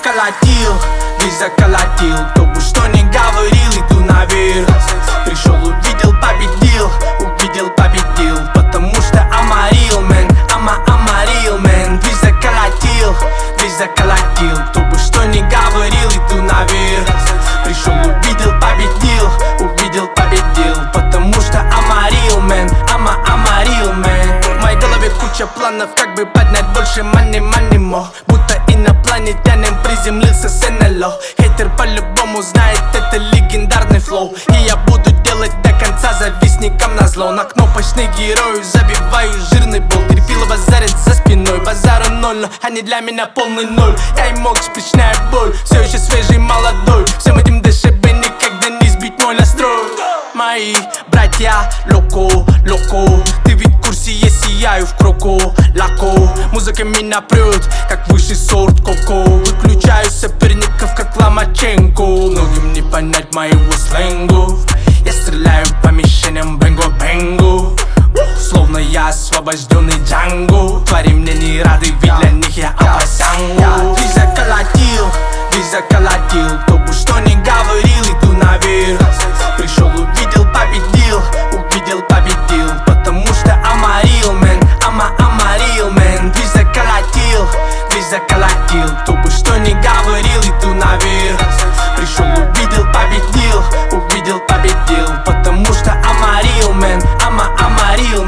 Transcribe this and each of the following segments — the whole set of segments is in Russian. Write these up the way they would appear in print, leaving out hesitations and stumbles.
заколотил. Кто бы что ни говорил, иду наверх. Пришел, увидел, победил. Увидел, победил. Потому что I'm a real man, I'm a real man. Ты заколотил. Кто бы что ни говорил, иду наверх. Пришел, увидел, победил. Увидел, победил. Потому что I'm a real man, I'm a real man. В моей голове куча планов, как бы поднять больше money, money more. Будто инопланетянин приземлился с НЛО. Хейтер по-любому знает, это легендарный флоу. И я буду делать до конца завистникам назло. На кнопочный герою забиваю жирный бол. Терпила базарит за спиной, базара ноль, но они для меня полный ноль. Я им молча причиняю боль, все еще свежий, молодой. Всем этим ДШБ никогда не сбить мой настрой. Мои братья локо, локо. Ты ведь в курсе, я сияю в кроко, лако. Музыка меня прет, как высший сорт коко. Выключаю соперников, как Ломаченко. Многим не понять моего сленгу. Я стреляю по мишеням, бенго-бенго. Словно я освобожденный Джанго. Твари мне не рады, ведь для них я опасянго. Ты заколотил. Кто бы что ни говорил, иду наверх. Пришел, увидел, победил. Увидел, победил. Потому что I'm a real man, I'm a real man. Ты заколотил. Кто бы что ни говорил, иду наверх. Пришел, увидел, победил. Увидел, победил. Потому что I'm a real man, I'm a real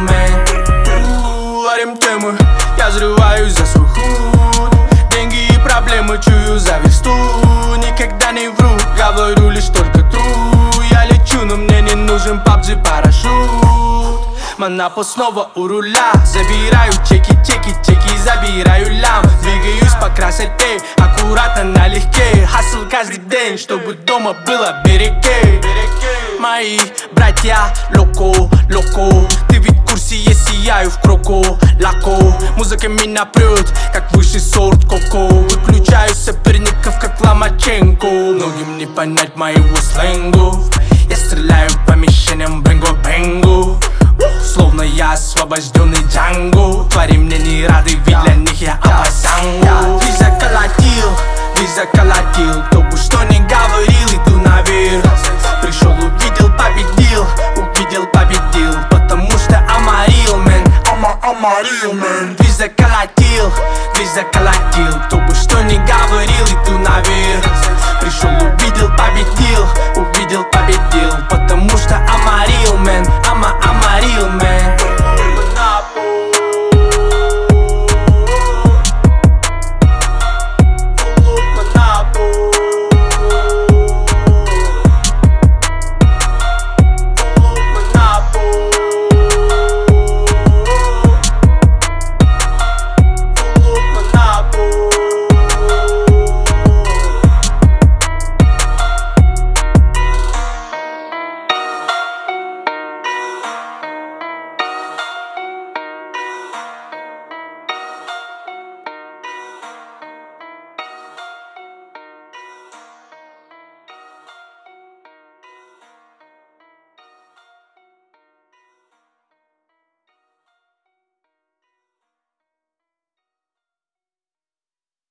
man. Варим темы, я взрываюсь за свой худ. Деньги и проблемы чую за версту. Никогда не вру, говорю лишь только true. Я лечу, но мне не нужен PUBG парашют. Монопол снова у руля. Забираю чеки, забираю лям. Двигаюсь по красоте, аккуратно налегке. Хасл каждый день, чтобы дома было береги. Мои братья локо, локо. Ты ведь в курсе, я сияю в кроко, лако. Музыка меня прет, как высший сорт коко. Выключаю соперников, как Ломаченко. Многим не понять моего сленгу. Я стреляю по мишеням, бенго-бенго. Словно я освобожденный Джанго. Твари мне не рады, ведь для них я опасянго. Ты заколотил.